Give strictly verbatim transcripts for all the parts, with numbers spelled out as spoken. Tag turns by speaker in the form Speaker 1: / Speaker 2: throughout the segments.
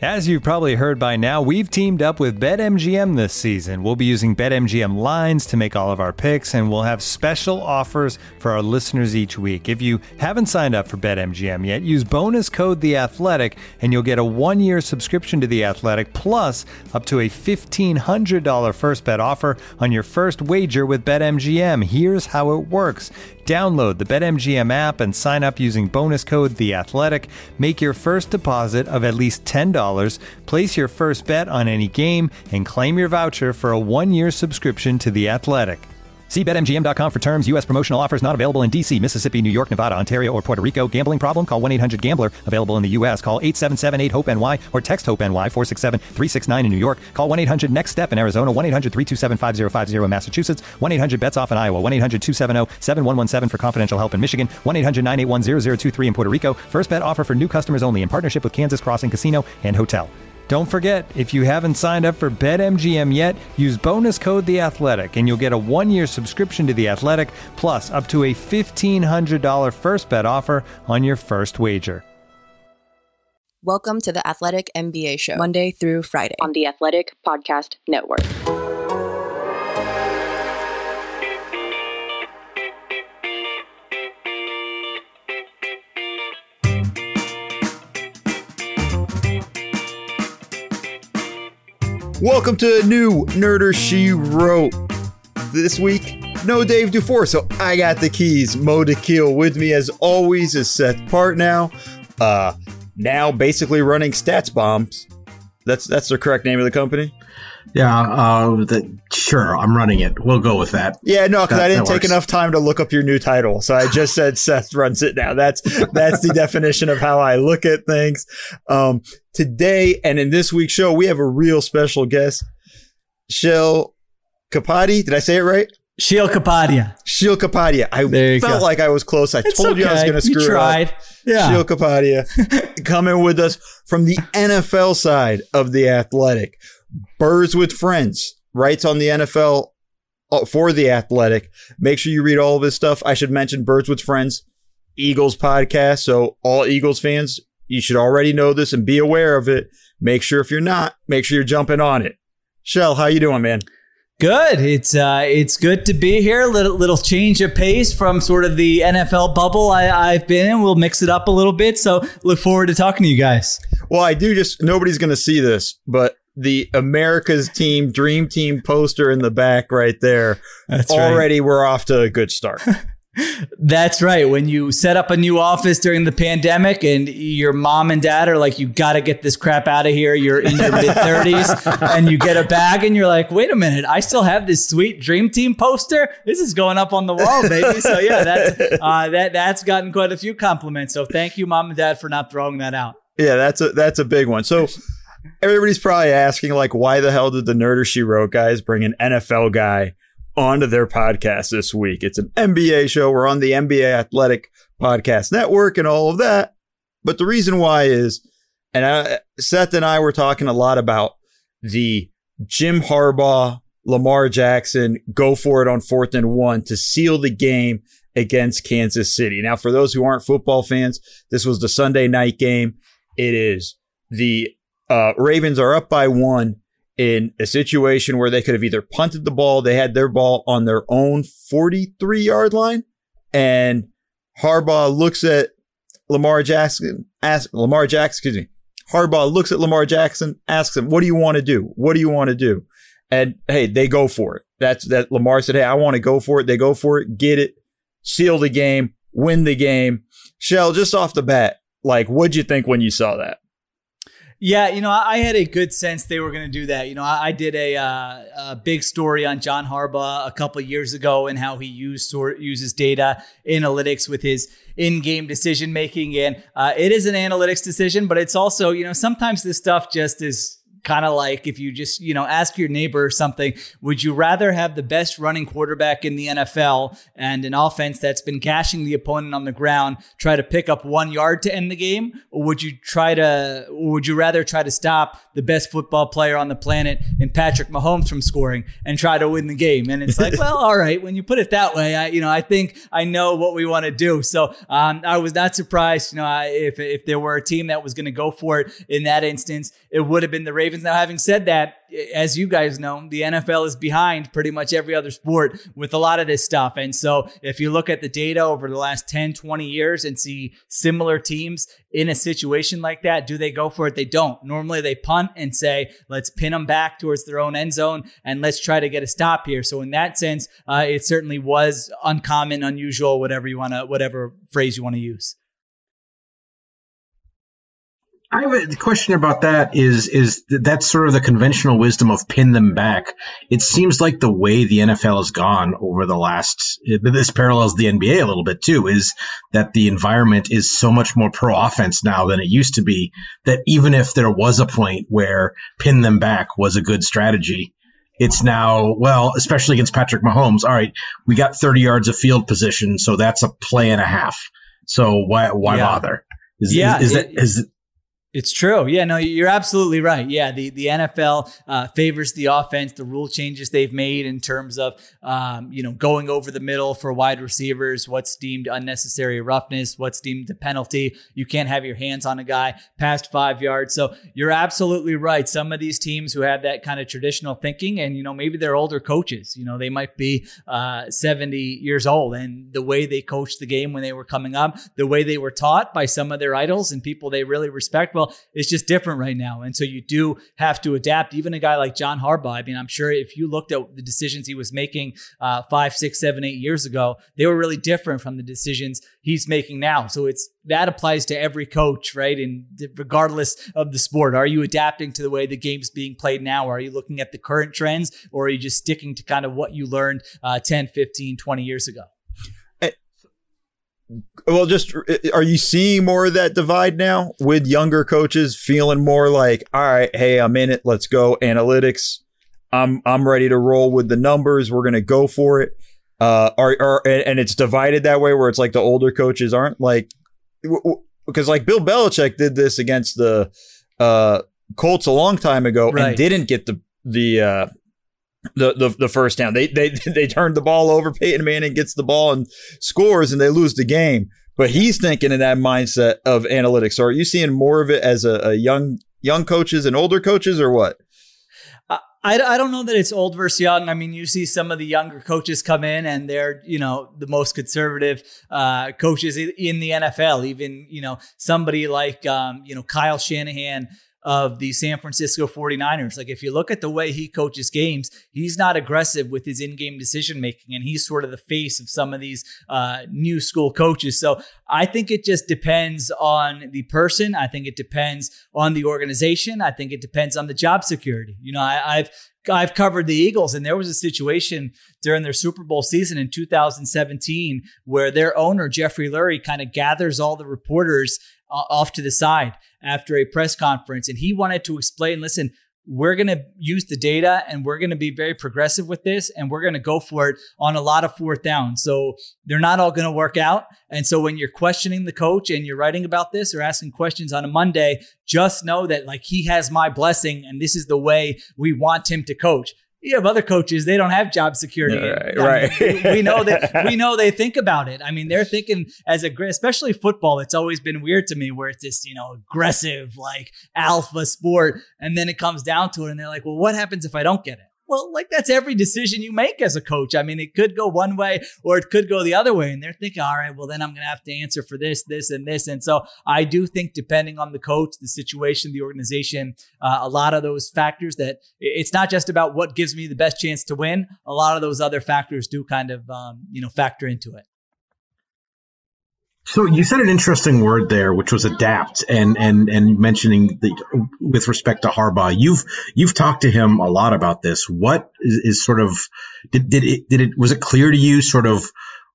Speaker 1: As you've probably heard by now, we've teamed up with BetMGM this season. We'll be using BetMGM lines to make all of our picks, and we'll have special offers for our listeners each week. If you haven't signed up for BetMGM yet, use bonus code The Athletic, and you'll get a one-year subscription to The Athletic, plus up to a fifteen hundred dollars first bet offer on your first wager with BetMGM. Here's how it works. Download the BetMGM app and sign up using bonus code The Athletic. Make your first deposit of at least ten dollars. Place your first bet on any game and claim your voucher for a one-year subscription to The Athletic. See Bet M G M dot com for terms. U S promotional offers not available in D C, Mississippi, New York, Nevada, Ontario, or Puerto Rico. Gambling problem? Call one eight hundred gambler. Available in the U S. Call eight seven seven eight hope N Y or text HOPE-NY four six seven three six nine in New York. Call one eight hundred next step in Arizona. one eight hundred three two seven five zero five zero in Massachusetts. one eight hundred bets off in Iowa. one eight hundred two seven zero seven one one seven for confidential help in Michigan. one eight hundred nine eight one zero zero two three in Puerto Rico. First bet offer for new customers only in partnership with Kansas Crossing Casino and Hotel. Don't forget, if you haven't signed up for BetMGM yet, use bonus code The Athletic, and you'll get a one-year subscription to The Athletic, plus up to a fifteen hundred dollars first bet offer on your first wager.
Speaker 2: Welcome to the Athletic N B A Show, Monday through Friday
Speaker 3: on the Athletic Podcast Network.
Speaker 4: Welcome to a new Nerder She Wrote. This week, no Dave Dufour, so I got the keys. Mo DeKeel with me as always is Seth Partnow. Uh, now basically running Stats Bombs. That's that's the correct name of the company?
Speaker 5: Yeah, uh, the, sure, I'm running it. We'll go with that.
Speaker 4: Yeah, no, because I didn't take
Speaker 5: works.
Speaker 4: enough time to look up your new title, so I just said Seth runs it now. That's that's the definition of how I look at things. Um, today and in this week's show, we have a real special guest, Sheil Kapadia. Did I say it right?
Speaker 6: Sheil Kapadia.
Speaker 4: Sheil Kapadia. I felt go. like I was close. I
Speaker 6: it's
Speaker 4: told
Speaker 6: okay.
Speaker 4: you I was going to screw
Speaker 6: you tried.
Speaker 4: it up.
Speaker 6: Yeah.
Speaker 4: Sheil Kapadia coming with us from the N F L side of The Athletic. Birds with Friends, writes on the N F L for The Athletic. Make sure you read all of his stuff. I should mention Birds with Friends, Eagles podcast. So all Eagles fans, you should already know this and be aware of it. Make sure if you're not, make sure you're jumping on it. Shell, how you doing, man?
Speaker 6: Good. It's uh, it's good to be here. Little little change of pace from sort of the N F L bubble I, I've been in. We'll mix it up a little bit. So look forward to talking to you guys.
Speaker 4: Well, I do just, nobody's going to see this, but the America's Team Dream Team poster in the back right there.
Speaker 6: That's
Speaker 4: already
Speaker 6: right.
Speaker 4: We're off to a good start.
Speaker 6: That's right. When you set up a new office during the pandemic and your mom and dad are like, you got to get this crap out of here. You're in your mid thirties and you get a bag and you're like, wait a minute, I still have this sweet Dream Team poster. This is going up on the wall, baby. So yeah, that's, uh, that, that's gotten quite a few compliments. So thank you, mom and dad, for not throwing that out.
Speaker 4: Yeah, that's a, that's a big one. So everybody's probably asking, like, why the hell did the Nerder She Wrote guys bring an N F L guy onto their podcast this week? It's an N B A show. We're on the N B A Athletic Podcast Network and all of that. But the reason why is, and I, Seth and I were talking a lot about the Jim Harbaugh, Lamar Jackson, go for it on fourth and one to seal the game against Kansas City. Now, for those who aren't football fans, this was the Sunday night game. It is the uh, Ravens are up by one in a situation where they could have either punted the ball. They had their ball on their own forty-three yard line. And Harbaugh looks at Lamar Jackson, asks Lamar Jackson, excuse me. Harbaugh looks at Lamar Jackson, asks him, what do you want to do? What do you want to do? And hey, they go for it. That's that Lamar said, hey, I want to go for it. They go for it, get it, seal the game, win the game. Shell, just off the bat, like, what'd you think when you saw that?
Speaker 6: Yeah, you know, I had a good sense they were going to do that. You know, I, I did a, uh, a big story on John Harbaugh a couple of years ago and how he used sort uses data analytics with his in-game decision making, and uh, it is an analytics decision, but it's also, you know, sometimes this stuff just is kind of like if you just, you know, ask your neighbor or something, would you rather have the best running quarterback in the N F L and an offense that's been gashing the opponent on the ground try to pick up one yard to end the game? Or would you try to, or would you rather try to stop the best football player on the planet in Patrick Mahomes from scoring and try to win the game? And it's like, well, all right, when you put it that way, I, you know, I think I know what we want to do. So um, I was not surprised, you know, I, if, if there were a team that was going to go for it in that instance, it would have been the Ravens. Now, having said that, as you guys know, the N F L is behind pretty much every other sport with a lot of this stuff. And so if you look at the data over the last ten, twenty years and see similar teams in a situation like that, do they go for it? They don't. Normally they punt and say, let's pin them back towards their own end zone and let's try to get a stop here. So in that sense, uh, it certainly was uncommon, unusual, whatever you want to, whatever phrase you want to use.
Speaker 5: I have a question about that is, is that's sort of the conventional wisdom of pin them back. It seems like the way the N F L has gone over the last, this parallels the N B A a little bit too, is that the environment is so much more pro offense now than it used to be, that even if there was a point where pin them back was a good strategy, it's now, well, especially against Patrick Mahomes, all right, we got thirty yards of field position, so that's a play and a half. So why, why yeah. bother? Is,
Speaker 6: yeah.
Speaker 5: Is, is
Speaker 6: it,
Speaker 5: that, is
Speaker 6: It's true. Yeah, no, you're absolutely right. Yeah, the, the N F L uh, favors the offense. The rule changes they've made in terms of, um, you know, going over the middle for wide receivers, what's deemed unnecessary roughness, what's deemed a penalty. You can't have your hands on a guy past five yards. So you're absolutely right. Some of these teams who have that kind of traditional thinking, and, you know, maybe they're older coaches, you know, they might be uh, seventy years old, and the way they coached the game when they were coming up, the way they were taught by some of their idols and people they really respect, well, it's just different right now. And so you do have to adapt. Even a guy like John Harbaugh, I mean, I'm sure if you looked at the decisions he was making uh, five, six, seven, eight years ago, they were really different from the decisions he's making now. So it's that applies to every coach, right? And regardless of the sport, are you adapting to the way the game's being played now? Or are you looking at the current trends, or are you just sticking to kind of what you learned uh, ten, fifteen, twenty years ago?
Speaker 4: Well, just are you seeing more of that divide now with younger coaches feeling more like, all right, hey, I'm in it. Let's go analytics. I'm I'm ready to roll with the numbers. We're going to go for it. Uh, are, are and it's divided that way where it's like the older coaches aren't like, because like Bill Belichick did this against the uh, Colts a long time ago right. and didn't get the the uh, The, the the first down. They they they turned the ball over. Peyton Manning gets the ball and scores, and they lose the game. But he's thinking in that mindset of analytics. So are you seeing more of it as a, a young young coaches and older coaches, or what?
Speaker 6: I, I don't know that it's old versus young. I mean, you see some of the younger coaches come in, and they're, you know, the most conservative uh, coaches in the N F L. Even, you know, somebody like um, you know Kyle Shanahan of the San Francisco forty-niners. Like, if you look at the way he coaches games, he's not aggressive with his in-game decision-making, and he's sort of the face of some of these uh, new school coaches. So I think it just depends on the person. I think it depends on the organization. I think it depends on the job security. You know, I, I've I've covered the Eagles, and there was a situation during their Super Bowl season in two thousand seventeen where their owner, Jeffrey Lurie, kind of gathers all the reporters uh, off to the side after a press conference. And he wanted to explain, listen, we're going to use the data, and we're going to be very progressive with this, and we're going to go for it on a lot of fourth down. So they're not all going to work out. And so when you're questioning the coach and you're writing about this or asking questions on a Monday, just know that, like, he has my blessing, and this is the way we want him to coach. You have other coaches, they don't have job security.
Speaker 4: Right,
Speaker 6: I
Speaker 4: right.
Speaker 6: mean, we know that we know they think about it. I mean, they're thinking as a, especially football, it's always been weird to me where it's this, you know, aggressive, like alpha sport. And then it comes down to it and they're like, well, what happens if I don't get it? Well, like, that's every decision you make as a coach. I mean, it could go one way or it could go the other way. And they're thinking, all right, well, then I'm going to have to answer for this, this, and this. And so I do think, depending on the coach, the situation, the organization, uh, a lot of those factors, that it's not just about what gives me the best chance to win. A lot of those other factors do kind of, um, you know, factor into it.
Speaker 5: So you said an interesting word there, which was adapt, and and and mentioning the, with respect to Harbaugh, you've you've talked to him a lot about this. What is, is sort of did did it did it was it clear to you sort of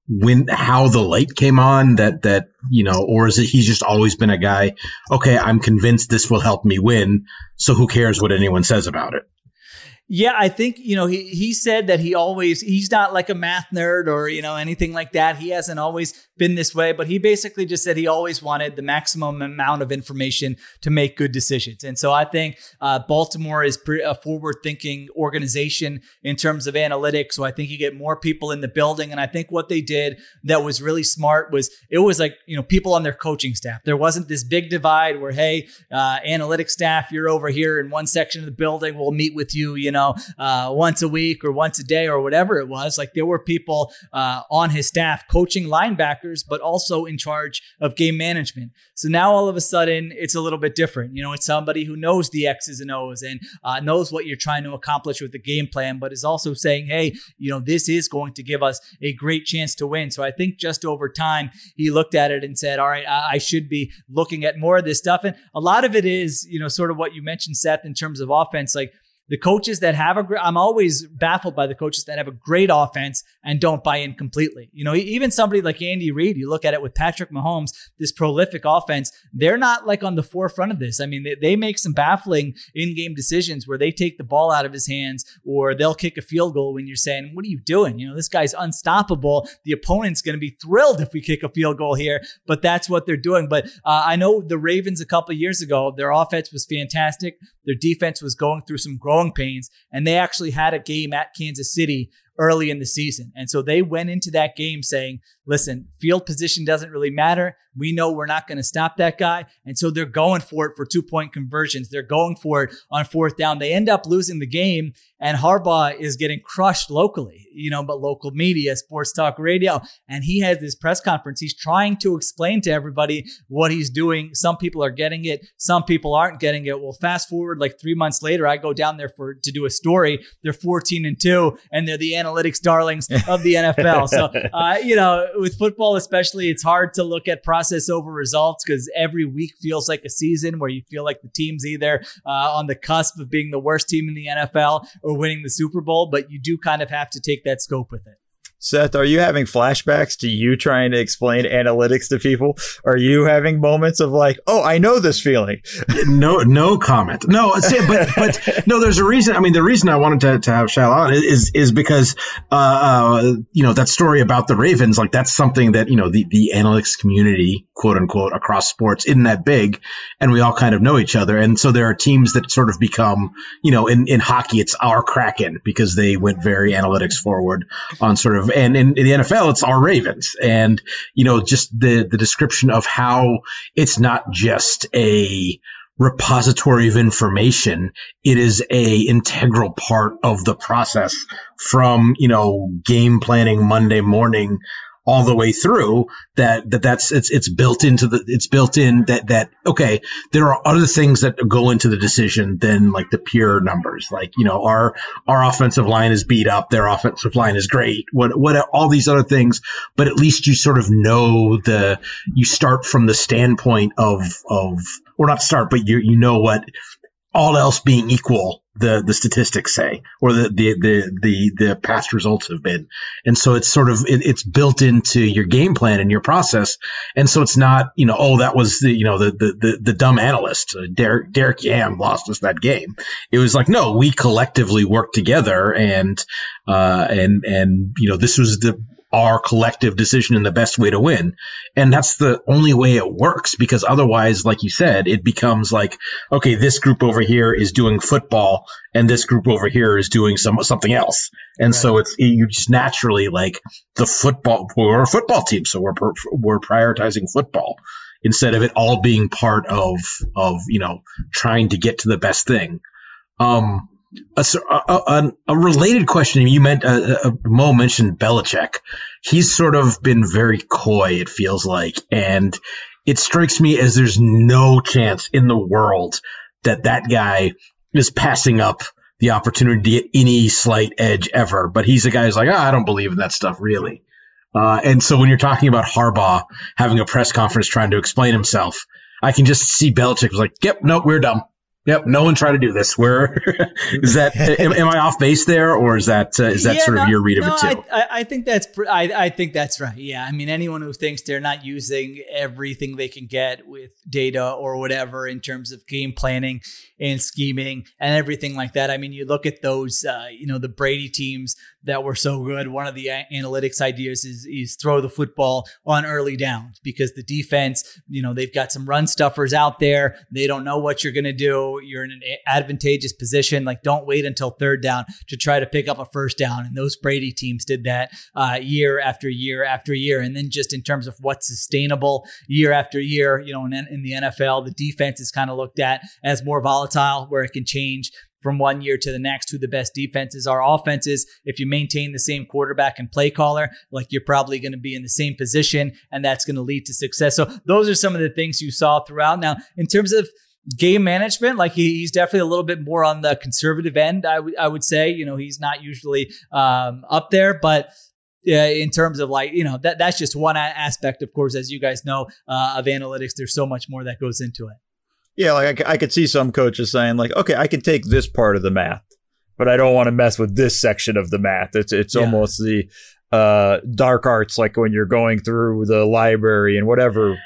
Speaker 5: when how the light came on that that you know, or is it he's just always been a guy? Okay, I'm convinced this will help me win. So who cares what anyone says about it?
Speaker 6: Yeah, I think, you know, he, he said that he always, he's not like a math nerd or, you know, anything like that. He hasn't always been this way, but he basically just said he always wanted the maximum amount of information to make good decisions. And so I think uh, Baltimore is pre- a forward-thinking organization in terms of analytics. So I think you get more people in the building. And I think what they did that was really smart was it was like, you know, people on their coaching staff. There wasn't this big divide where, hey, uh, analytics staff, you're over here in one section of the building. We'll meet with you, you know, uh, once a week or once a day or whatever it was. Like there were people uh, on his staff coaching linebackers, but also in charge of game management. So now all of a sudden it's a little bit different. You know, it's somebody who knows the X's and O's and uh, knows what you're trying to accomplish with the game plan, but is also saying, hey, you know, this is going to give us a great chance to win. So I think just over time, he looked at it and said, all right, I, I should be looking at more of this stuff. And a lot of it is, you know, sort of what you mentioned, Seth, in terms of offense, like the coaches that have a great, I'm always baffled by the coaches that have a great offense and don't buy in completely. You know, even somebody like Andy Reid, you look at it with Patrick Mahomes, this prolific offense, they're not like on the forefront of this. I mean, they, they make some baffling in-game decisions where they take the ball out of his hands or they'll kick a field goal when you're saying, what are you doing? You know, this guy's unstoppable. The opponent's going to be thrilled if we kick a field goal here, but that's what they're doing. But uh, I know the Ravens a couple of years ago, their offense was fantastic. Their defense was going through some growing pains, and they actually had a game at Kansas City early in the season. And so they went into that game saying, listen, field position doesn't really matter. We know we're not going to stop that guy. And so they're going for it for two-point conversions. They're going for it on fourth down. They end up losing the game, and Harbaugh is getting crushed locally, you know, but local media, sports talk radio. And he has this press conference. He's trying to explain to everybody what he's doing. Some people are getting it. Some people aren't getting it. Well, fast forward like three months later, I go down there for to do a story. They're fourteen and two, and they're the analytics darlings of the N F L. So, uh, you know, with football especially, it's hard to look at process over results because every week feels like a season where you feel like the team's either uh, on the cusp of being the worst team in the N F L or winning the Super Bowl, but you do kind of have to take that scope with it.
Speaker 4: Seth, are you having flashbacks to you trying to explain analytics to people? Are you having moments of like, oh, I know this feeling?
Speaker 5: No, no comment. No, but but no, there's a reason. I mean, the reason I wanted to, to have Shal on is is because uh, uh, you know, that story about the Ravens, like that's something that, you know, the the analytics community, quote unquote, across sports isn't that big, and we all kind of know each other, and so there are teams that sort of become, you know, in in hockey, it's our Kraken because they went very analytics forward on sort of. And in, in the N F L, it's our Ravens. And, you know, just the, the description of how it's not just a repository of information. It is a integral part of the process from, you know, game planning Monday morning all the way through that, that that's, it's, it's built into the, it's built in that, that, okay, there are other things that go into the decision than like the pure numbers. Like, you know, our, our offensive line is beat up. Their offensive line is great. What, what, all these other things, but at least you sort of know the, you start from the standpoint of, of, or not start, but you, you know what, all else being equal, the the statistics say, or the the the the, the past results have been. And so it's sort of it, it's built into your game plan and your process. And so it's not, you know, oh, that was the, you know, the the the, the dumb analyst, uh, Derek Derek Yam lost us that game. It was like, no, we collectively worked together, and uh and and you know, this was the our collective decision and the best way to win. And that's the only way it works, because otherwise, like you said, it becomes like, okay, this group over here is doing football and this group over here is doing some something else. And right. So it's, you just naturally like the football, we're a football team, so we're, we're prioritizing football instead of it all being part of, of, you know, trying to get to the best thing. Um, A, a, a related question, you meant uh, uh, Mo mentioned Belichick. He's sort of been very coy, it feels like, and it strikes me as there's no chance in the world that that guy is passing up the opportunity to get any slight edge ever. But he's a guy who's like, oh, I don't believe in that stuff, really. Uh, and so when you're talking about Harbaugh having a press conference trying to explain himself, I can just see Belichick was like, yep, nope, we're dumb. Yep. No one tried to do this. Where is that? am, am I off base there, or is that uh, is that
Speaker 6: yeah,
Speaker 5: sort
Speaker 6: no,
Speaker 5: of your read
Speaker 6: no,
Speaker 5: of it too?
Speaker 6: I, I think that's I, I think that's right. Yeah. I mean, anyone who thinks they're not using everything they can get with data or whatever in terms of game planning and scheming and everything like that. I mean, you look at those, uh, you know, the Brady teams that were so good. One of the a- analytics ideas is is throw the football on early downs, because the defense, you know, they've got some run stuffers out there. They don't know what you're going to do. You're in an advantageous position. Like, don't wait until third down to try to pick up a first down. And those Brady teams did that uh, year after year after year. And then just in terms of what's sustainable year after year, you know, in, in the N F L, the defense is kind of looked at as more volatile, where it can change from one year to the next who the best defenses are. Offenses, if you maintain the same quarterback and play caller, like, you're probably going to be in the same position, and that's going to lead to success. So those are some of the things you saw throughout. Now, in terms of game management, like, he, he's definitely a little bit more on the conservative end, I, w- I would say. You know, he's not usually um, up there, but uh, in terms of, like, you know, that that's just one aspect, of course, as you guys know, uh, of analytics. There's so much more that goes into it.
Speaker 4: Yeah, like I, I could see some coaches saying, like, okay, I can take this part of the math, but I don't want to mess with this section of the math. It's it's yeah. almost the uh, dark arts, like when you're going through the library and whatever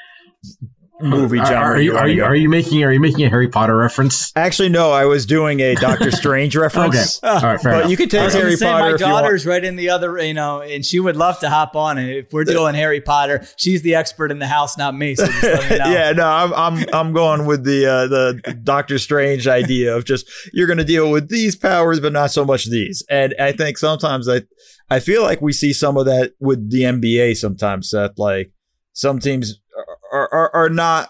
Speaker 4: movie genre.
Speaker 5: Are, are you are you, are you making are you making a Harry Potter reference?
Speaker 4: Actually, no. I was doing a Doctor Strange reference.
Speaker 5: Okay, all right, fair
Speaker 4: but
Speaker 5: enough.
Speaker 4: you could take
Speaker 6: I was
Speaker 4: Harry
Speaker 6: say,
Speaker 4: Potter.
Speaker 6: My
Speaker 4: if
Speaker 6: daughter's
Speaker 4: you want.
Speaker 6: right in the other, you know, and she would love to hop on it. If we're doing Harry Potter, she's the expert in the house, not me. So just let me know.
Speaker 4: Yeah, no, I'm I'm I'm going with the uh, the Doctor Strange idea of just, you're going to deal with these powers, but not so much these. And I think sometimes I I feel like we see some of that with the N B A sometimes, that like some teams are are, are not.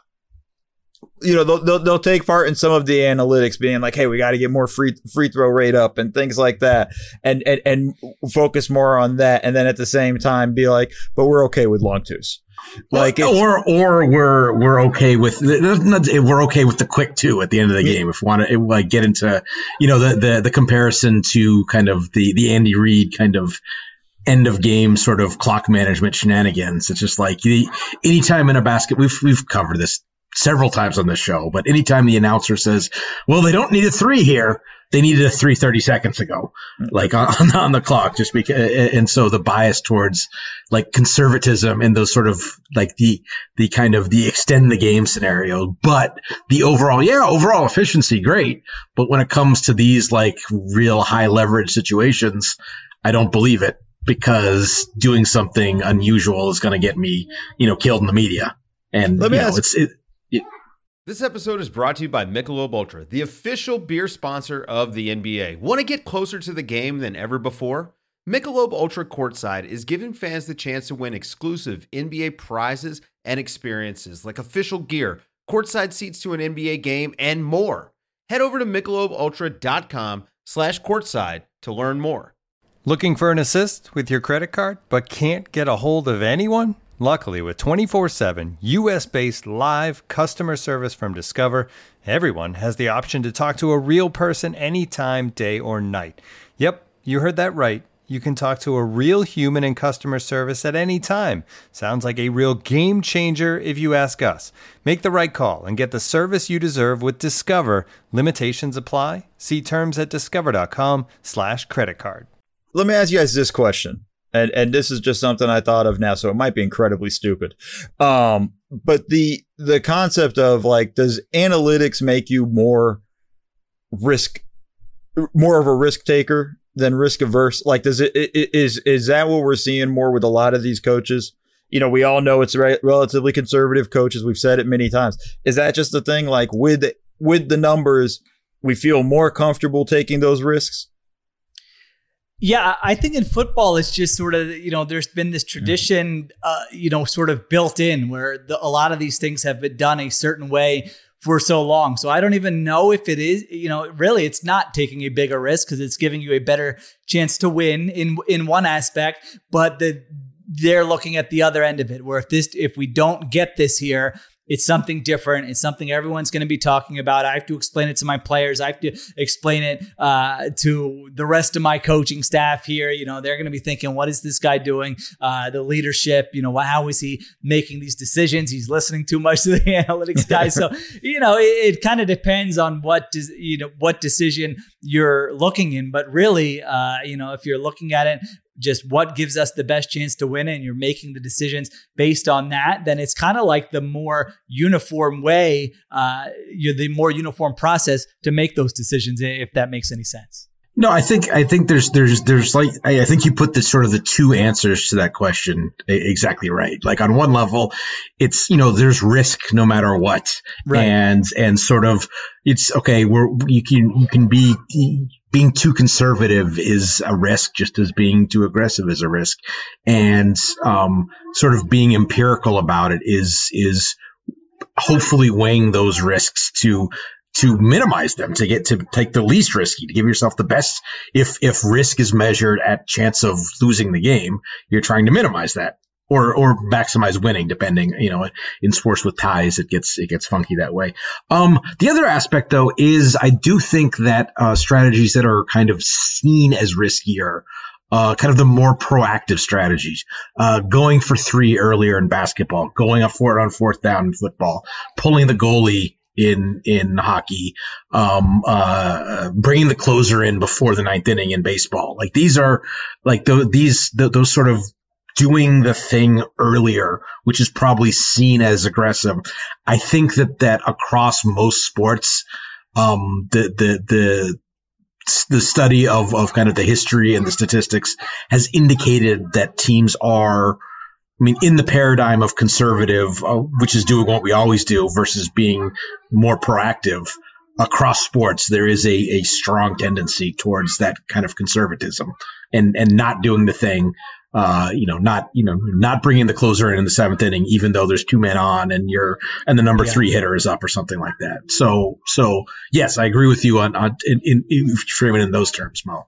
Speaker 4: You know, they'll, they'll they'll take part in some of the analytics, being like, "Hey, we got to get more free free throw rate up and things like that," and, and and focus more on that, and then at the same time be like, "But we're okay with long twos." Like,
Speaker 5: or or we're we're okay with we're okay with the quick two at the end of the game. If we want to like get into, you know, the the the comparison to kind of the the Andy Reid kind of end of game sort of clock management shenanigans. It's just like the, anytime in a basket, we've we've covered this several times on this show, but anytime the announcer says, well, they don't need a three here, they needed a three thirty seconds ago, like on, on the clock, just because. And so the bias towards like conservatism and those sort of like the, the kind of the extend the game scenario, but the overall, yeah, overall efficiency, great. But when it comes to these like real high leverage situations, I don't believe it, because doing something unusual is going to get me, you know, killed in the media. And
Speaker 4: Let me
Speaker 5: you know,
Speaker 4: ask-
Speaker 5: it's, it,
Speaker 7: This episode is brought to you by Michelob Ultra, the official beer sponsor of the N B A. Want to get closer to the game than ever before? Michelob Ultra Courtside is giving fans the chance to win exclusive N B A prizes and experiences like official gear, courtside seats to an N B A game, and more. Head over to michelobultra.com slash courtside to learn more.
Speaker 1: Looking for an assist with your credit card, but can't get a hold of anyone? Luckily, with twenty-four seven U S-based live customer service from Discover, everyone has the option to talk to a real person anytime, day or night. Yep, you heard that right. You can talk to a real human in customer service at any time. Sounds like a real game changer if you ask us. Make the right call and get the service you deserve with Discover. Limitations apply. See terms at discover.com slash credit card.
Speaker 4: Let me ask you guys this question. And and this is just something I thought of now, so it might be incredibly stupid. Um, but the the concept of like, does analytics make you more risk, more of a risk taker than risk averse? Like, does it, it is is that what we're seeing more with a lot of these coaches? You know, we all know it's re- relatively conservative coaches. We've said it many times. Is that just the thing? Like with with the numbers, we feel more comfortable taking those risks?
Speaker 6: Yeah, I think in football, it's just sort of, you know, there's been this tradition, uh, you know, sort of built in where the, a lot of these things have been done a certain way for so long. So I don't even know if it is, you know, really, it's not taking a bigger risk because it's giving you a better chance to win in in one aspect, but the they're looking at the other end of it, where if this, if we don't get this here, it's something different. It's something everyone's going to be talking about. I have to explain it to my players. I have to explain it uh, to the rest of my coaching staff here. You know, they're going to be thinking, what is this guy doing? Uh, the leadership, you know, how is he making these decisions? He's listening too much to the analytics guys. So, you know, it, it kind of depends on what, does, you know, what decision you're looking in. But really, uh, you know, if you're looking at it, just what gives us the best chance to win, and you're making the decisions based on that, then it's kind of like the more uniform way, uh, you're the more uniform process to make those decisions, if that makes any sense.
Speaker 5: No, I think I think there's there's there's like I, I think you put the sort of the two answers to that question exactly right. Like on one level, it's, you know, there's risk no matter what, right. and and sort of it's okay. We're you can you can be being too conservative is a risk, just as being too aggressive is a risk, and um, sort of being empirical about it is is hopefully weighing those risks to. to minimize them, to get to take the least risky, to give yourself the best. If if risk is measured at chance of losing the game, you're trying to minimize that or or maximize winning, depending, you know, in sports with ties, it gets it gets funky that way. Um, the other aspect, though, is I do think that uh, strategies that are kind of seen as riskier, Uh, kind of the more proactive strategies, uh, going for three earlier in basketball, going up for it on fourth down in football, pulling the goalie in in hockey, um, uh, bringing the closer in before the ninth inning in baseball. Like these are like the, these the, those sort of doing the thing earlier, which is probably seen as aggressive. I think that that across most sports, um, the the the the study of of kind of the history and the statistics has indicated that teams are, I mean, in the paradigm of conservative, uh, which is doing what we always do versus being more proactive across sports, there is a, a strong tendency towards that kind of conservatism and, and not doing the thing, uh, you know, not, you know, not bringing the closer in in the seventh inning, even though there's two men on and you're, and the number yeah. three hitter is up or something like that. So, so yes, I agree with you on, on in, in, if you frame it in those terms, Mo.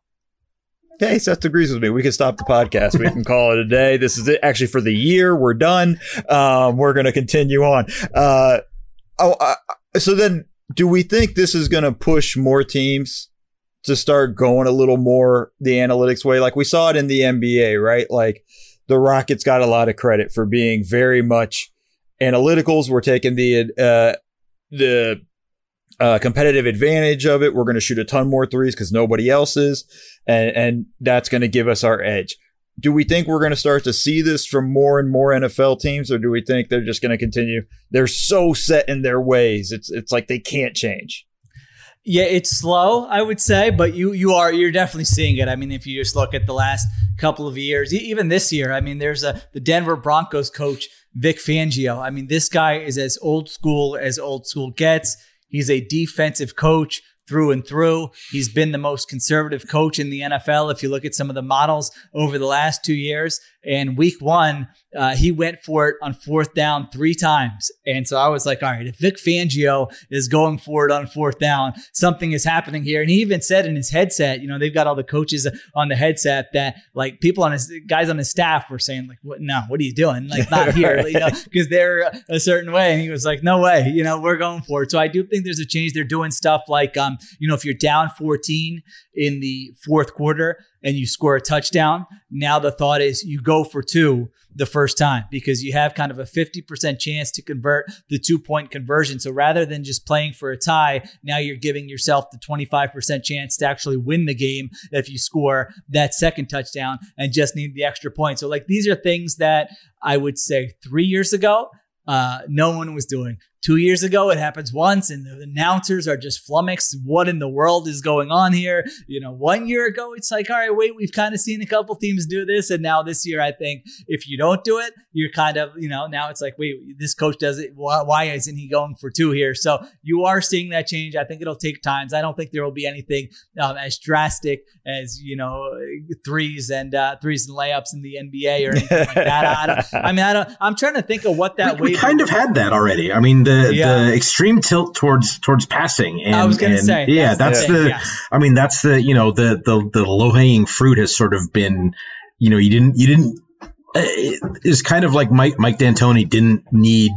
Speaker 4: Okay, Seth agrees with me. We can stop the podcast. We can call it a day. This is it actually for the year. We're done. Um, we're going to continue on. Uh, oh, uh, so then do we think this is going to push more teams to start going a little more the analytics way? Like we saw it in the N B A, right? Like the Rockets got a lot of credit for being very much analyticals. We're taking the, uh, the, Uh, competitive advantage of it. We're going to shoot a ton more threes because nobody else is, and and that's going to give us our edge. Do we think we're going to start to see this from more and more N F L teams, or do we think they're just going to continue? They're so set in their ways. It's it's like they can't change.
Speaker 6: Yeah, it's slow, I would say, but you you are you're definitely seeing it. I mean, if you just look at the last couple of years, even this year, I mean, there's a the Denver Broncos coach Vic Fangio. I mean, this guy is as old school as old school gets. He's a defensive coach through and through. He's been the most conservative coach in the N F L if you look at some of the models over the last two years. And week one, uh, he went for it on fourth down three times. And so I was like, all right, if Vic Fangio is going for it on fourth down, something is happening here. And he even said in his headset, you know, they've got all the coaches on the headset that like people on his guys on his staff were saying like, what, no, what are you doing? Like not here, you know, because they're a certain way. And he was like, no way, you know, we're going for it. So I do think there's a change. They're doing stuff like, um, you know, if you're down fourteen in the fourth quarter and you score a touchdown, now the thought is you go for two the first time because you have kind of a fifty percent chance to convert the two-point conversion. So rather than just playing for a tie, now you're giving yourself the twenty-five percent chance to actually win the game if you score that second touchdown and just need the extra point. So like these are things that I would say three years ago, uh, no one was doing. Two years ago, it happens once, and the announcers are just flummoxed. What in the world is going on here? You know, one year ago, it's like, all right, wait, we've kind of seen a couple teams do this. And now this year, I think if you don't do it, you're kind of, you know, now it's like, wait, this coach does it. Why, why isn't he going for two here? So you are seeing that change. I think it'll take time. I don't think there will be anything um, as drastic as, you know, threes and uh, threes and layups in the N B A or anything like that. I, don't, I mean, I don't, I'm trying to think of what that
Speaker 5: we,
Speaker 6: way.
Speaker 5: We kind of had that already. I mean, the The, yeah. the extreme tilt towards towards passing, and
Speaker 6: I was going to say,
Speaker 5: yeah, that's, that's the. the yes. I mean, that's the you know the the the low hanging fruit has sort of been, you know, you didn't you didn't. It's kind of like Mike Mike D'Antoni didn't need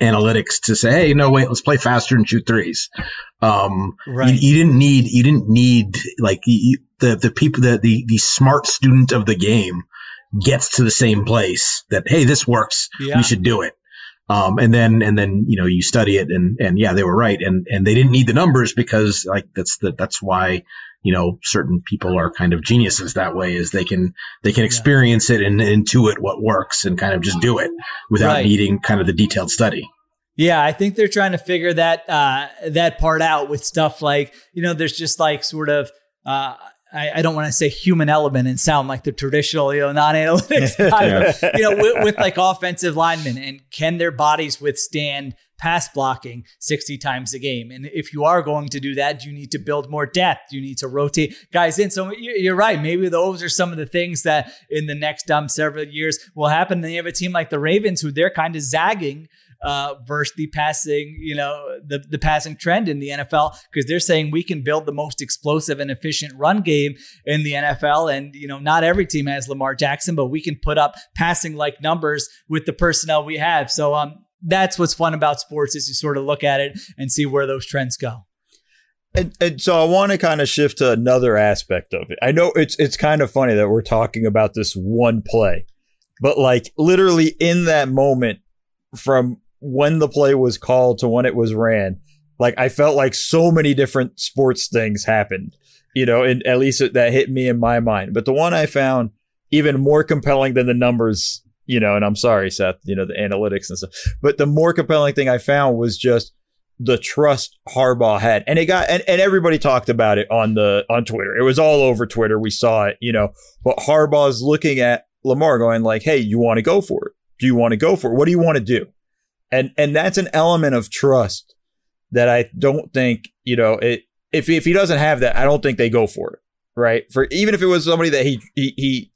Speaker 5: analytics to say, hey, no, wait, let's play faster and shoot threes. Um,
Speaker 6: right.
Speaker 5: you, you didn't need, you didn't need like you, the, the people that the, the smart student of the game gets to the same place that, hey, this works. Yeah. We should do it. Um, and then, and then, you know, you study it and, and yeah, they were right. And, and they didn't need the numbers because like, that's the, that's why, you know, certain people are kind of geniuses that way is they can, they can experience yeah. it and intuit what works and kind of just do it without right. needing kind of the detailed study.
Speaker 6: Yeah, I think they're trying to figure that, uh, that part out with stuff like, you know, there's just like sort of, uh, I, I don't want to say human element and sound like the traditional, you know, non-analytics guy, yeah. but, you know, with, with like offensive linemen, and can their bodies withstand pass blocking sixty times a game? And if you are going to do that, you need to build more depth. You need to rotate guys in. So you're right. Maybe those are some of the things that in the next um, several years will happen. And then you have a team like the Ravens, who they're kind of zagging Uh, versus the passing, you know, the, the passing trend in the N F L, because they're saying we can build the most explosive and efficient run game in the N F L. And, you know, not every team has Lamar Jackson, but we can put up passing like numbers with the personnel we have. So um, that's what's fun about sports, is you sort of look at it and see where those trends go.
Speaker 4: And, and so I want to kind of shift to another aspect of it. I know it's it's kind of funny that we're talking about this one play, but like literally in that moment from when the play was called to when it was ran, like I felt like so many different sports things happened, you know, and at least that hit me in my mind. But the one I found even more compelling than the numbers, you know, and I'm sorry, Seth, you know, the analytics and stuff, but the more compelling thing I found was just the trust Harbaugh had. And it got, and, and everybody talked about it on the, on Twitter. It was all over Twitter. We saw it, you know, but Harbaugh's looking at Lamar going like, hey, you want to go for it? Do you want to go for it? What do you want to do? And and that's an element of trust that I don't think, you know, it, if if he doesn't have that, I don't think they go for it, right? For even if it was somebody that he he, he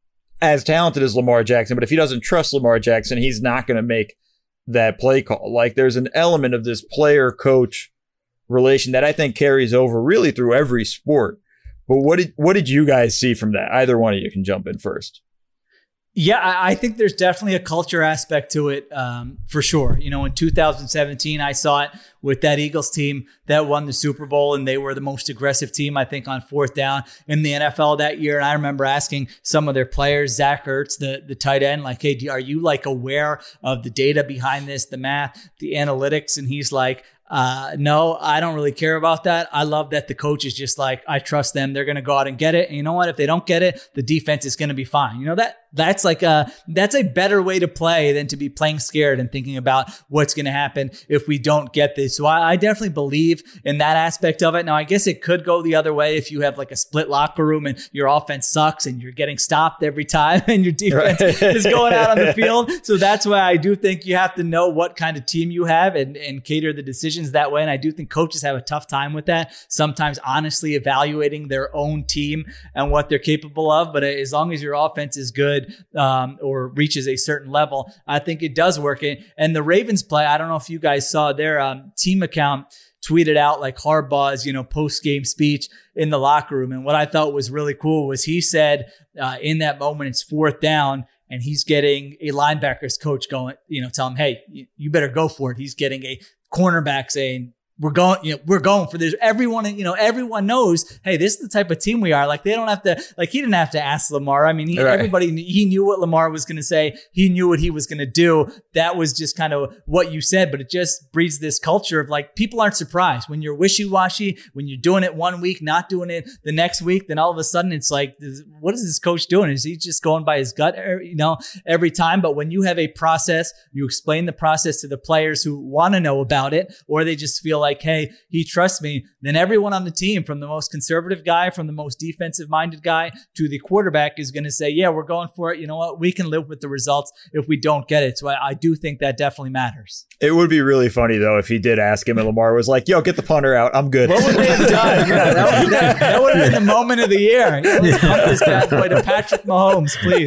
Speaker 4: as talented as Lamar Jackson, but if he doesn't trust Lamar Jackson, he's not going to make that play call. Like there's an element of this player coach relation that I think carries over really through every sport. But what did what did you guys see from that? Either one of you can jump in first.
Speaker 6: Yeah, I think there's definitely a culture aspect to it, um, for sure. You know, in two thousand seventeen, I saw it with that Eagles team that won the Super Bowl, and they were the most aggressive team, I think, on fourth down in the N F L that year. And I remember asking some of their players, Zach Ertz, the, the tight end, like, hey, do, are you like aware of the data behind this, the math, the analytics? And he's like, Uh, no, I don't really care about that. I love that the coach is just like, I trust them. They're going to go out and get it. And you know what? If they don't get it, the defense is going to be fine. You know, that that's like a, that's a better way to play than to be playing scared and thinking about what's going to happen if we don't get this. So I, I definitely believe in that aspect of it. Now, I guess it could go the other way if you have like a split locker room and your offense sucks and you're getting stopped every time and your defense right. is going out on the field. So that's why I do think you have to know what kind of team you have and, and cater the decisions that way. And I do think coaches have a tough time with that, sometimes honestly evaluating their own team and what they're capable of. But as long as your offense is good um, or reaches a certain level, I think it does work. And the Ravens play, I don't know if you guys saw their um, team account tweeted out like Harbaugh's, you know, post-game speech in the locker room. And what I thought was really cool was he said uh, in that moment, it's fourth down, and he's getting a linebackers coach going, you know, tell him, hey, you, you better go for it. He's getting a cornerback saying, we're going, you know, we're going for this. Everyone, you know, everyone knows, hey, this is the type of team we are. Like, they don't have to, like, he didn't have to ask Lamar. I mean, he, right. everybody, he knew what Lamar was going to say. He knew what he was going to do. That was just kind of what you said, but it just breeds this culture of like, people aren't surprised when you're wishy-washy, when you're doing it one week, not doing it the next week. Then all of a sudden it's like, what is this coach doing? Is he just going by his gut, you know, every time? But when you have a process, you explain the process to the players who want to know about it, or they just feel like, hey, he trusts me, then everyone on the team, from the most conservative guy, from the most defensive minded guy to the quarterback, is going to say, yeah, we're going for it. You know what? We can live with the results if we don't get it. So I, I do think that definitely matters.
Speaker 4: It would be really funny, though, if he did ask him and Lamar was like, yo, get the punter out. I'm good.
Speaker 6: What would they have done? Yeah, that, would, that, that would have been the moment of the year. You know, let's punt this bad boy to Patrick Mahomes, please.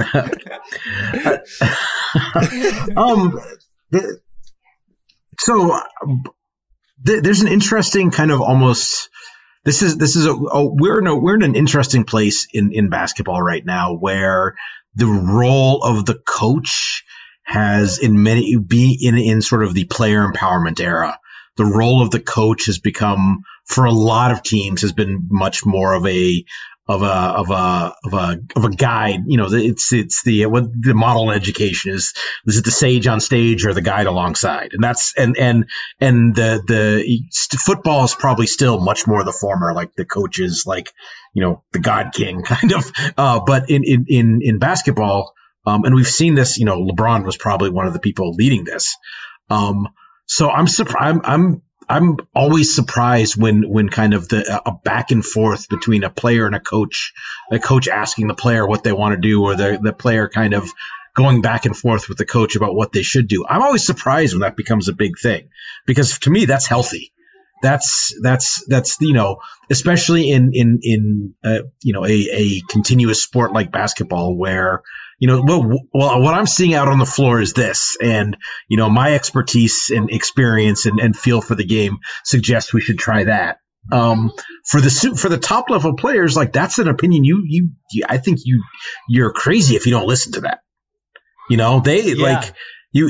Speaker 5: Yeah. um, the, so... There's an interesting kind of almost, this is, this is a, a we're in a, we're in an interesting place in, in basketball right now where the role of the coach has in many be in in sort of the player empowerment era. The role of the coach has become, for a lot of teams, has been much more of a of a of a of a of a guide. You know, it's it's the what the model in education is. Is it the sage on stage or the guide alongside? And that's and and and the the football is probably still much more the former, like the coach is like, you know, the God King kind of. Uh, but in in in in basketball, um, and we've seen this. You know, LeBron was probably one of the people leading this. Um, so I'm surprised. I'm I'm I'm always surprised when, when kind of the a back and forth between a player and a coach, a coach asking the player what they want to do, or the, the player kind of going back and forth with the coach about what they should do. I'm always surprised when that becomes a big thing, because to me, that's healthy. That's, that's, that's, you know, especially in, in, in, uh, you know, a, a continuous sport like basketball where, you know, well, well, what I'm seeing out on the floor is this, and, you know, my expertise and experience and, and feel for the game suggests we should try that. Um, for the for the top level players, like, that's an opinion you, you, you I think you, you're crazy if you don't listen to that. You know, they yeah. like you,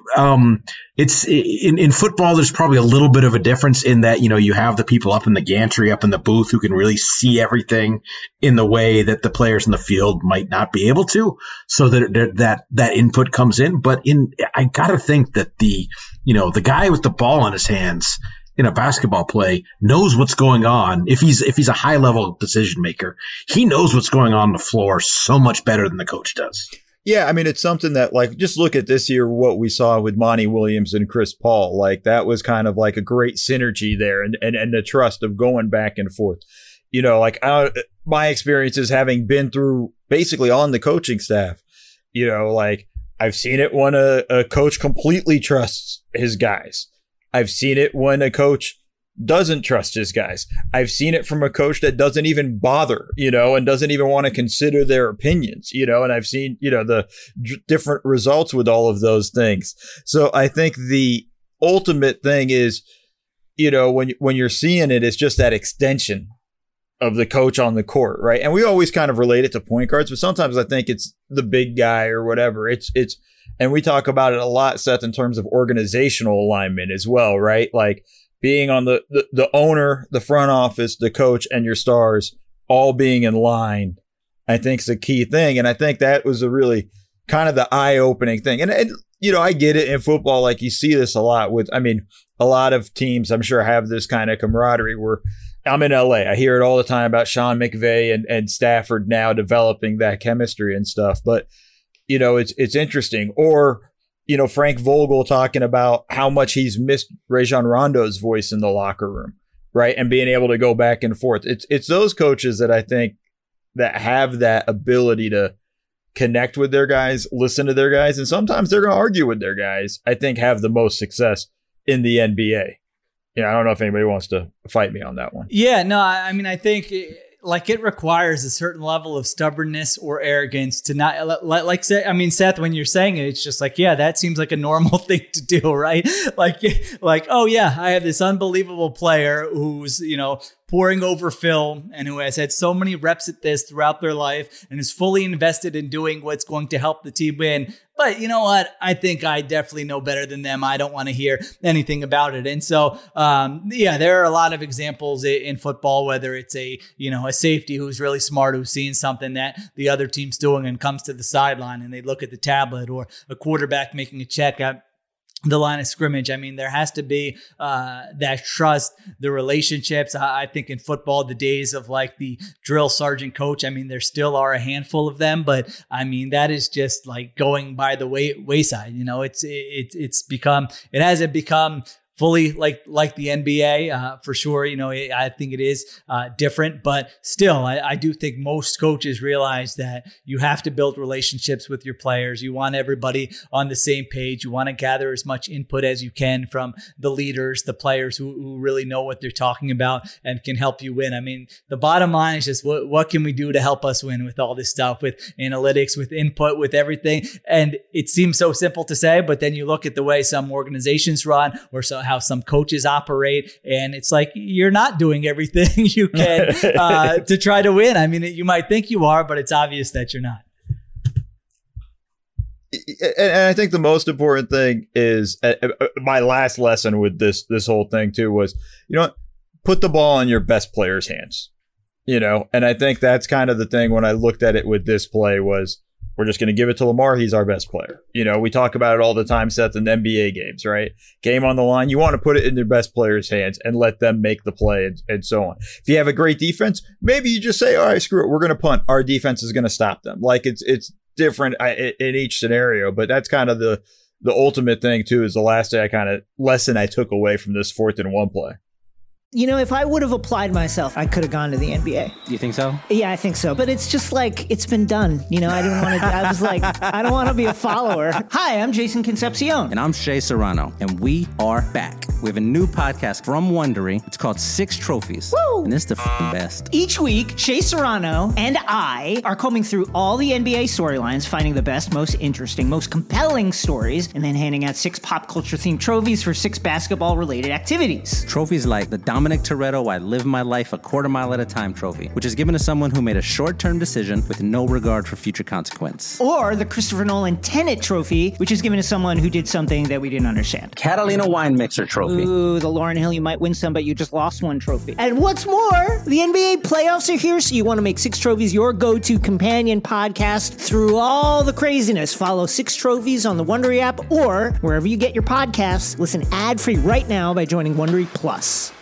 Speaker 5: um, it's in, in football, there's probably a little bit of a difference in that, you know, you have the people up in the gantry, up in the booth who can really see everything in the way that the players in the field might not be able to. So that, that, that input comes in. But in, I gotta think that the, you know, the guy with the ball in his hands in a basketball play knows what's going on. If he's, if he's a high level decision maker, he knows what's going on on the floor so much better than the coach does.
Speaker 4: Yeah, I mean, it's something that, like, just look at this year, what we saw with Monty Williams and Chris Paul. Like, that was kind of like a great synergy there, and, and, and the trust of going back and forth. You know, like, I, my experiences having been through basically on the coaching staff, you know, like, I've seen it when a, a coach completely trusts his guys. I've seen it when a coach doesn't trust his guys. I've seen it from a coach that doesn't even bother, you know, and doesn't even want to consider their opinions, you know, and I've seen, you know, the d- different results with all of those things. So I think the ultimate thing is, you know, when, when you're seeing it, it's just that extension of the coach on the court, right? And we always kind of relate it to point guards, but sometimes I think it's the big guy or whatever. It's, it's, and we talk about it a lot, Seth, in terms of organizational alignment as well, right? Like, being on the, the, the owner, the front office, the coach, and your stars all being in line, I think is a key thing. And I think that was a really kind of the eye-opening thing. And, and, you know, I get it in football. Like, you see this a lot with, I mean, a lot of teams, I'm sure, have this kind of camaraderie where I'm in L A. I hear it all the time about Sean McVay and, and Stafford now developing that chemistry and stuff. But, you know, it's it's interesting. Or, you know, Frank Vogel talking about how much he's missed Rajon Rondo's voice in the locker room, right? And being able to go back and forth. It's it's those coaches that I think that have that ability to connect with their guys, listen to their guys, and sometimes they're going to argue with their guys, I think have the most success in the N B A. Yeah, I don't know if anybody wants to fight me on that one.
Speaker 6: Yeah, no, I mean, I think it, like it requires a certain level of stubbornness or arrogance to not like, like say, I mean, Seth, when you're saying it, it's just like, yeah, that seems like a normal thing to do, right? Like, like, oh yeah, I have this unbelievable player who's, you know, pouring over film and who has had so many reps at this throughout their life and is fully invested in doing what's going to help the team win. But you know what? I think I definitely know better than them. I don't want to hear anything about it. And so, um, yeah, there are a lot of examples in football, whether it's a, you know, a safety who's really smart, who's seeing something that the other team's doing and comes to the sideline and they look at the tablet, or a quarterback making a check at the line of scrimmage. I mean, there has to be uh, that trust, the relationships. I, I think in football, the days of like the drill sergeant coach, I mean, there still are a handful of them, but I mean, that is just like going by the way, wayside. You know, it's, it, it's become, it hasn't become fully like like the N B A uh, for sure. You know, I think it is uh, different, but still, I, I do think most coaches realize that you have to build relationships with your players. You want everybody on the same page. You want to gather as much input as you can from the leaders, the players who, who really know what they're talking about and can help you win. I mean, the bottom line is just what, what can we do to help us win with all this stuff, with analytics, with input, with everything. And it seems so simple to say, but then you look at the way some organizations run or so how some coaches operate, and it's like you're not doing everything you can uh, to try to win. I mean, you might think you are, but it's obvious that you're not.
Speaker 4: and I think the most important thing is uh, my last lesson with this this whole thing too was, you know, put the ball in your best player's hands, you know, and I think that's kind of the thing when I looked at it with this play was we're just going to give it to Lamar. He's our best player. You know, we talk about it all the time, Seth, in N B A games, right? Game on the line. You want to put it in your best player's hands and let them make the play and, and so on. If you have a great defense, maybe you just say, all right, screw it. We're going to punt. Our defense is going to stop them. Like it's, it's different in each scenario, but that's kind of the, the ultimate thing too, is the last day I kind of lesson I took away from this fourth and one play.
Speaker 8: You know, if I would have applied myself, I could have gone to the N B A.
Speaker 9: You think so?
Speaker 8: Yeah, I think so. But it's just like, it's been done. You know, I didn't want to, I was like, I don't want to be a follower. Hi, I'm Jason Concepcion.
Speaker 9: And I'm Shea Serrano. And we are back. We have a new podcast from Wondery. It's called Six Trophies.
Speaker 8: Woo!
Speaker 9: And it's the f***ing best.
Speaker 8: Each week, Shea Serrano and I are combing through all the N B A storylines, finding the best, most interesting, most compelling stories, and then handing out six pop culture themed trophies for six basketball related activities.
Speaker 9: Trophies like the Dominic Toretto I Live My Life a Quarter Mile at a Time trophy, which is given to someone who made a short-term decision with no regard for future consequence.
Speaker 8: Or the Christopher Nolan Tenet trophy, which is given to someone who did something that we didn't understand.
Speaker 9: Catalina Wine Mixer trophy.
Speaker 8: Ooh, the Lauryn Hill You Might Win Some, But You Just Lost One trophy. And what's more, the N B A playoffs are here, so you want to make Six Trophies your go-to companion podcast through all the craziness. Follow Six Trophies on the Wondery app or wherever you get your podcasts. Listen ad-free right now by joining Wondery Plus.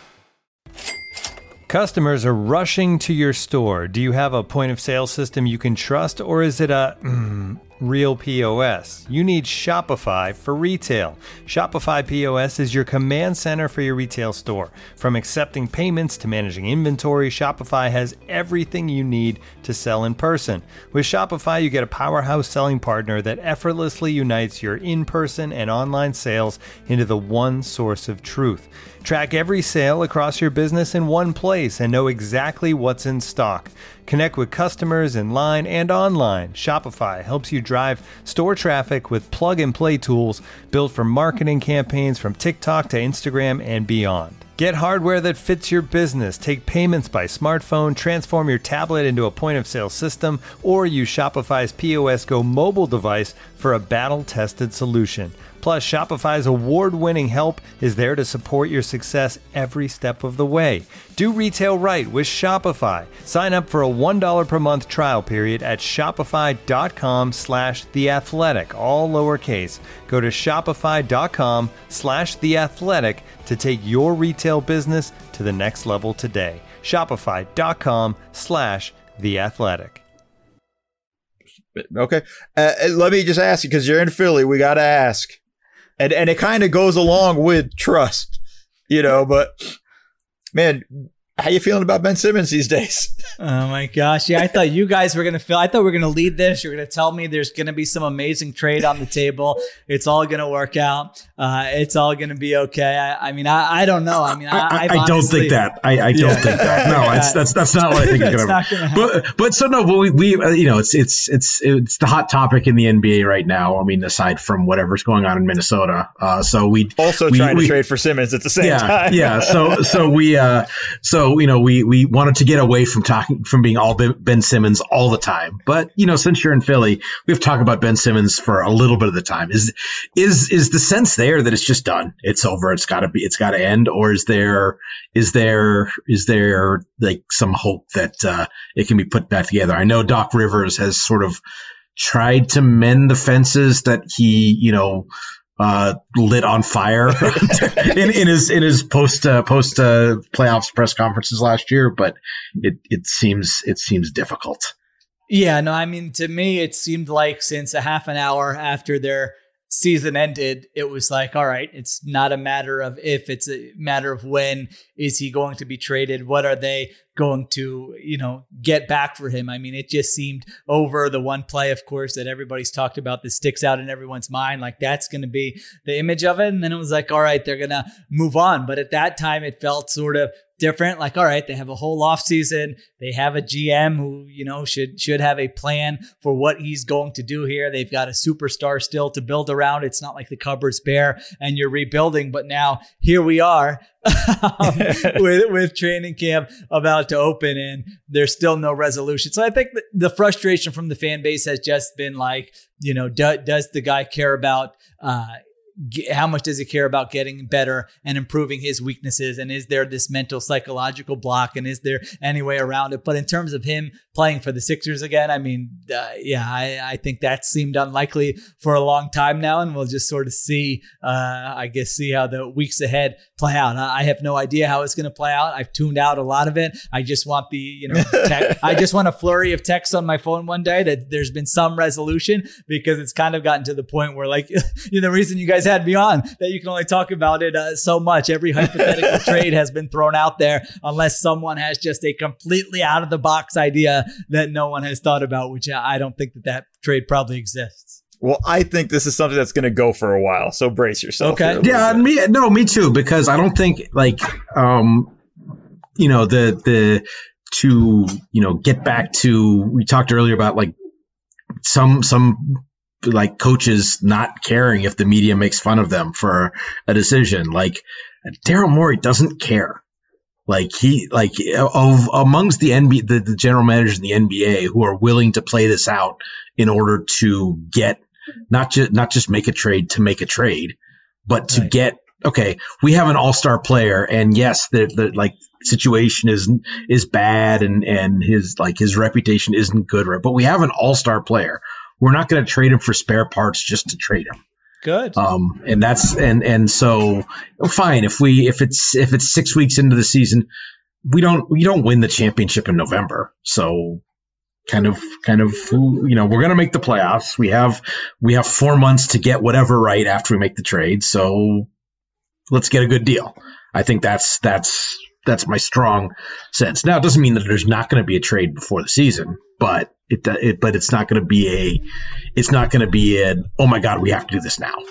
Speaker 1: Customers are rushing to your store. Do you have a point of sale system you can trust, or is it a mm, real P O S? You need Shopify for retail. Shopify P O S is your command center for your retail store. From accepting payments to managing inventory, Shopify has everything you need to sell in person. With Shopify, you get a powerhouse selling partner that effortlessly unites your in-person and online sales into the one source of truth. Track every sale across your business in one place and know exactly what's in stock. Connect with customers in line and online. Shopify helps you drive store traffic with plug-and-play tools built for marketing campaigns from TikTok to Instagram and beyond. Get hardware that fits your business. Take payments by smartphone, transform your tablet into a point-of-sale system, or use Shopify's P O S Go mobile device for a battle-tested solution. Plus, Shopify's award-winning help is there to support your success every step of the way. Do retail right with Shopify. Sign up for a one dollar per month trial period at shopify.com slash the athletic, all lowercase. Go to shopify.com slash the athletic to take your retail business to the next level today. Shopify.com slash the athletic.
Speaker 4: Okay. Uh, let me just ask you, because you're in Philly, we got to ask. And and it kind of goes along with trust, you know, but man, how you feeling about Ben Simmons these days?
Speaker 6: Oh my gosh. Yeah, I thought you guys were going to feel, I thought we were going to lead this. You're going to tell me there's going to be some amazing trade on the table. It's all going to work out. Uh, it's all going to be okay. I, I mean, I, I don't know. I mean, I,
Speaker 5: I,
Speaker 6: I've
Speaker 5: I don't
Speaker 6: honestly,
Speaker 5: think that. I, I don't
Speaker 6: Yeah.
Speaker 5: think that. No, that's that's that's not what I think is going to happen. But but so no, but we we uh, you know it's it's it's it's the hot topic in the N B A right now. I mean, aside from whatever's going on in Minnesota. Uh, so we
Speaker 4: also
Speaker 5: we,
Speaker 4: trying
Speaker 5: we,
Speaker 4: to trade for Simmons at the same
Speaker 5: yeah,
Speaker 4: time.
Speaker 5: yeah. So so we uh so you know we we wanted to get away from talking from being all Ben Simmons all the time. But you know, since you're in Philly, we've talked about Ben Simmons for a little bit of the time. Is is is the sense there that it's just done? It's over. It's got to be. It's got to end. Or is there is there is there like some hope that uh, it can be put back together? I know Doc Rivers has sort of tried to mend the fences that he you know uh, lit on fire in, in his in his post uh, post uh, playoffs press conferences last year, but it it seems it seems difficult.
Speaker 6: Yeah, no, I mean, to me, it seemed like since a half an hour after their season ended, it was like, all right, it's not a matter of if, it's a matter of when. Is he going to be traded? What are they going to, you know, get back for him? I mean, it just seemed over. The one play, of course, that everybody's talked about that sticks out in everyone's mind, like that's going to be the image of it. And then it was like, all right, they're going to move on. But at that time, it felt sort of different. Like, all right, they have a whole off season. They have a G M who, you know, should should have a plan for what he's going to do here. They've got a superstar still to build around. It's not like the cupboard's bare and you're rebuilding. But now here we are um, with with training camp about to open, and there's still no resolution. So I think the frustration from the fan base has just been like, you know, do, does the guy care about uh how much does he care about getting better and improving his weaknesses? And is there this mental psychological block? And is there any way around it? But in terms of him playing for the Sixers again, I mean, uh, yeah, I, I think that seemed unlikely for a long time now. And we'll just sort of see, uh, I guess, see how the weeks ahead play out. I have no idea how it's going to play out. I've tuned out a lot of it. I just want the, you know, tech, I just want a flurry of texts on my phone one day that there's been some resolution, because it's kind of gotten to the point where, like, you know, the reason you guys had me on, that you can only talk about it uh, so much. Every hypothetical trade has been thrown out there unless someone has just a completely out of the box idea that no one has thought about, which I don't think that that trade probably exists.
Speaker 4: Well, I think this is something that's going to go for a while. So brace yourself.
Speaker 5: Okay. Yeah, me, no, me too, because I don't think, like, um, you know, the, the, to, you know, get back to, we talked earlier about like some, some, like coaches not caring if the media makes fun of them for a decision. Like Daryl Morey doesn't care. Like he, like of amongst the N B A, the, the general managers in the N B A who are willing to play this out in order to get not just not just make a trade to make a trade, but to right. get okay. We have an all-star player, and yes, the the like situation is is bad, and and his like his reputation isn't good, right? But we have an all-star player. We're not going to trade him for spare parts just to trade him.
Speaker 6: Good.
Speaker 5: Um, and that's and and so fine if we if it's if it's six weeks into the season, we don't we don't win the championship in November. So kind of kind of you know we're going to make the playoffs. We have we have four months to get whatever right after we make the trade. So let's get a good deal. I think that's that's that's my strong sense. Now it doesn't mean that there's not going to be a trade before the season, but it, it but it's not going to be a it's not going to be a oh my God, we have to do this now.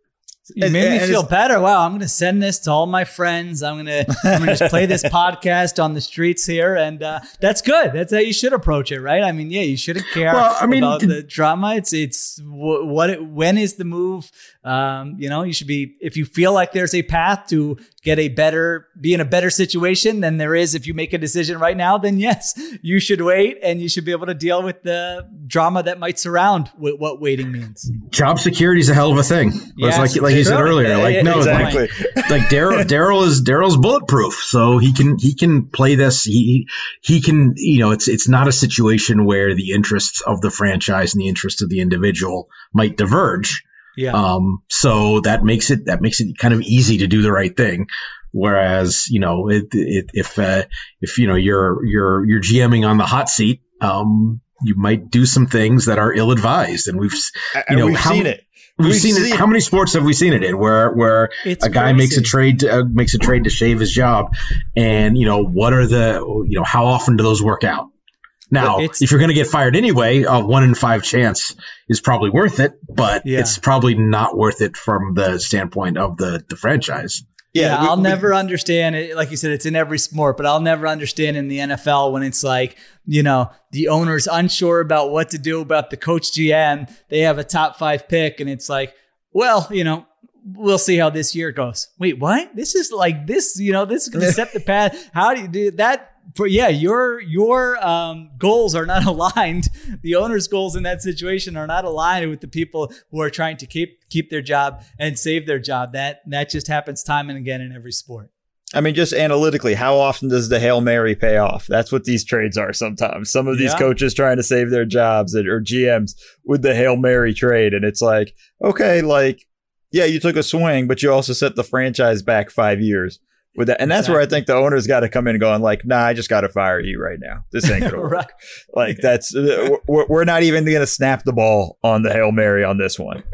Speaker 6: You made me feel better. Wow, I'm going to send this to all my friends. I'm going to I'm going to just play this podcast on the streets here, and uh, that's good. That's how you should approach it, right? I mean, yeah, you shouldn't care well, I mean, about the drama. It's it's w- what it, when is the move? Um, you know, you should be if you feel like there's a path to get a better, be in a better situation than there is if you make a decision right now. Then yes, you should wait, and you should be able to deal with the drama that might surround w- what waiting means.
Speaker 5: Job security is a hell of a thing.
Speaker 6: Yes,
Speaker 5: like like you said earlier, like no,
Speaker 4: exactly.
Speaker 5: like, like Daryl Daryl is Daryl's bulletproof, so he can he can play this. He he can you know it's it's not a situation where the interests of the franchise and the interests of the individual might diverge.
Speaker 6: Yeah.
Speaker 5: Um. So that makes it that makes it kind of easy to do the right thing. Whereas you know it, it, if uh, if you know you're you're you're GMing on the hot seat, um, you might do some things that are ill advised, and we've you know
Speaker 4: we've
Speaker 5: how,
Speaker 4: seen it.
Speaker 5: We've,
Speaker 4: We've
Speaker 5: seen, seen it. How many sports have we seen it in where where
Speaker 6: it's
Speaker 5: a guy
Speaker 6: crazy.
Speaker 5: makes a trade to, uh, makes a trade to shave his job, and you know what are the you know how often do those work out? Now, if you're going to get fired anyway, a one in five chance is probably worth it, but
Speaker 6: yeah.
Speaker 5: it's probably not worth it from the standpoint of the the franchise.
Speaker 6: Yeah,
Speaker 4: Yeah, we-
Speaker 6: I'll
Speaker 4: we-
Speaker 6: never understand it. Like you said, it's in every sport, but I'll never understand in the N F L when it's like, you know, the owner's unsure about what to do about the coach G M. They have a top five pick, and it's like, well, you know, we'll see how this year goes. Wait, what? This is like this, you know, this is going to set the path. How do you do that? For yeah, your your um, goals are not aligned. The owner's goals in that situation are not aligned with the people who are trying to keep keep their job and save their job. That that just happens time and again in every sport.
Speaker 4: I mean, just analytically, how often does the Hail Mary pay off? That's what these trades are sometimes. Some of these
Speaker 6: Yeah.
Speaker 4: coaches trying to save their jobs or G Ms with the Hail Mary trade. And it's like, okay, like, yeah, you took a swing, but you also set the franchise back five years. With that. And that's
Speaker 6: Exactly.
Speaker 4: where I think the owner's got to come in going like, nah, I just got to fire you right now. This ain't going to work.
Speaker 6: Right.
Speaker 4: Like that's, uh, we're, we're not even going to snap the ball on the Hail Mary on this one.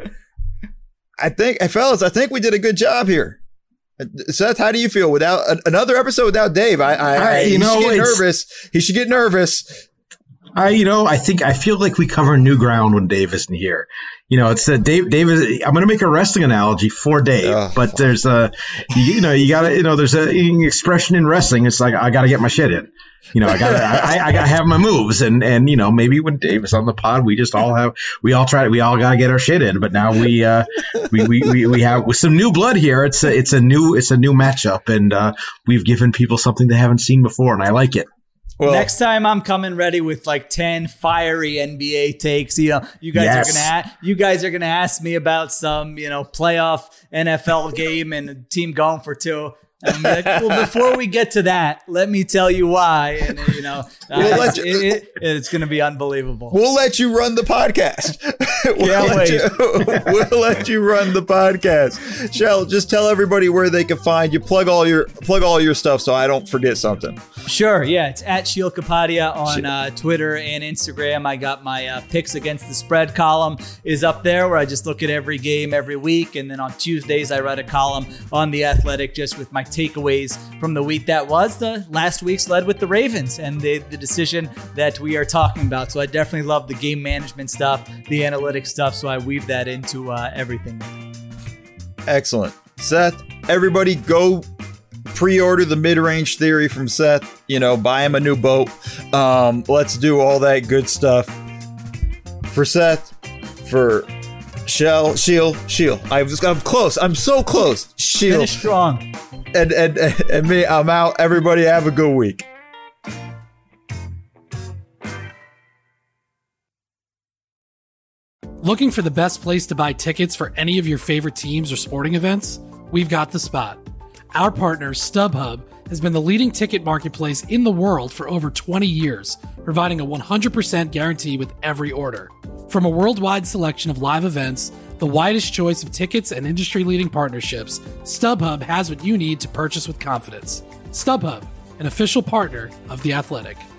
Speaker 4: I think, hey, fellas, I think we did a good job here. Seth, how do you feel without a, another episode without Dave? I, I,
Speaker 5: I-
Speaker 4: I
Speaker 5: you
Speaker 4: he
Speaker 5: know,
Speaker 4: should get
Speaker 5: it's-
Speaker 4: nervous. He should get nervous.
Speaker 5: I, you know, I think I feel like we cover new ground when Dave isn't here. You know, it's that Dave. Dave is. I'm going to make a wrestling analogy for Dave, oh, but there's a, you, you know, you got to, you know, there's a an expression in wrestling. It's like I got to get my shit in. You know, I got to, I, I got to have my moves, and and you know, maybe when Dave is on the pod, we just all have, we all try, we all got to get our shit in. But now we, uh, we, we, we, we have with some new blood here. It's a, it's a new, it's a new matchup, and uh, we've given people something they haven't seen before, and I like it.
Speaker 6: Well, next time I'm coming ready with like ten fiery N B A takes. You know, you guys yes. are gonna ha- you guys are gonna ask me about some, you know, playoff N F L game and a team going for two. I'm like, well, before we get to that, let me tell you why. And you know,
Speaker 4: we'll
Speaker 6: uh, you, it, it, it's going to be unbelievable.
Speaker 4: We'll let you run the podcast. we'll,
Speaker 6: yeah,
Speaker 4: let
Speaker 6: wait.
Speaker 4: You, we'll let you run the podcast. Shell, just tell everybody where they can find you. Plug all your plug all your stuff so I don't forget something.
Speaker 6: Sure. Yeah, it's at Sheil Kapadia on uh, Twitter and Instagram. I got my uh, picks against the spread column is up there where I just look at every game every week, and then on Tuesdays I write a column on The Athletic just with my takeaways from the week that was. The last week's led with the Ravens and the, the decision that we are talking about. So I definitely love the game management stuff, the analytics stuff. So I weave that into uh, everything.
Speaker 4: Excellent. Seth, everybody go pre-order the mid-range theory from Seth. You know, buy him a new boat. Um, let's do all that good stuff. For Seth, for Shell, Sheil, Sheil. I was, I'm close. I'm so close. Sheil.
Speaker 6: Finish strong.
Speaker 4: And, and, and me, I'm out. Everybody have a good week.
Speaker 10: Looking for the best place to buy tickets for any of your favorite teams or sporting events? We've got the spot. Our partner, StubHub, has been the leading ticket marketplace in the world for over twenty years, providing a one hundred percent guarantee with every order. From a worldwide selection of live events, the widest choice of tickets and industry-leading partnerships, StubHub has what you need to purchase with confidence. StubHub, an official partner of The Athletic.